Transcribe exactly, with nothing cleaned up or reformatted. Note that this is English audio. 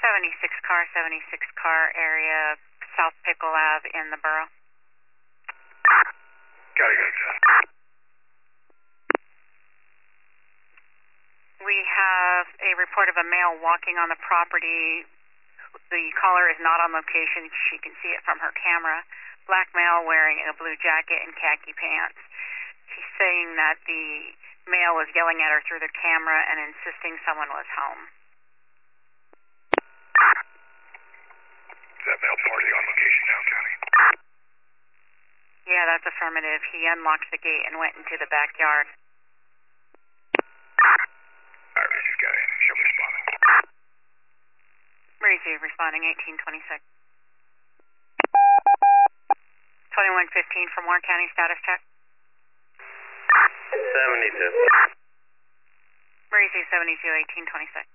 seventy-six car, seventy-six car area, South Pickle Ave in the borough. Got it, got it, got it. We have a report of a male walking on the property. The caller is not on location. She can see it from her camera. Black male wearing a blue jacket and khaki pants. She's saying that the male was yelling at her through the camera and insisting someone was home. Is that male party on location now, County? Yeah, that's affirmative. He unlocked the gate and went into the backyard. All right, she's got it. She'll be responding. Breezy responding eighteen twenty-six. twenty-one fifteen from Warren County, status check. seventy-two. Breezy seventy-two eighteen twenty-six.